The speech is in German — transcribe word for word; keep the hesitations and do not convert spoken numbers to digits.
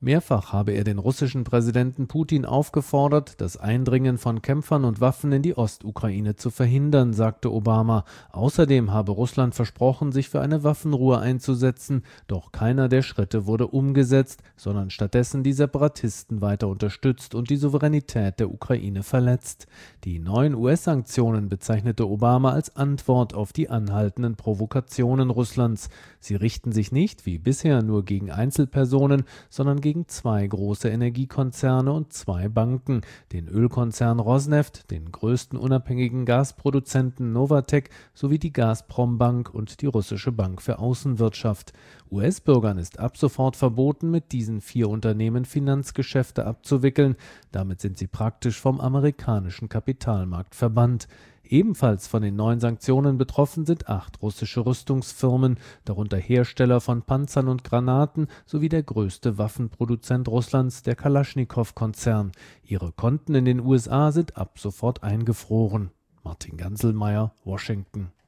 Mehrfach habe er den russischen Präsidenten Putin aufgefordert, das Eindringen von Kämpfern und Waffen in die Ostukraine zu verhindern, sagte Obama. Außerdem habe Russland versprochen, sich für eine Waffenruhe einzusetzen, doch keiner der Schritte wurde umgesetzt, sondern stattdessen die Separatisten weiter unterstützt und die Souveränität der Ukraine verletzt. Die neuen U S-Sanktionen bezeichnete Obama als Antwort auf die anhaltenden Provokationen Russlands. Sie richten sich nicht, wie bisher, nur gegen Einzelpersonen, sondern gegen zwei große Energiekonzerne und zwei Banken, den Ölkonzern Rosneft, den größten unabhängigen Gasproduzenten Novatek sowie die Gazprom-Bank und die Russische Bank für Außenwirtschaft. U S-Bürgern ist ab sofort verboten, mit diesen vier Unternehmen Finanzgeschäfte abzuwickeln. Damit sind sie praktisch vom amerikanischen Kapitalmarkt verbannt. Ebenfalls von den neuen Sanktionen betroffen sind acht russische Rüstungsfirmen, darunter Hersteller von Panzern und Granaten sowie der größte Waffenproduzent Russlands, der Kalaschnikow-Konzern. Ihre Konten in den U S A sind ab sofort eingefroren. Martin Ganselmeier, Washington.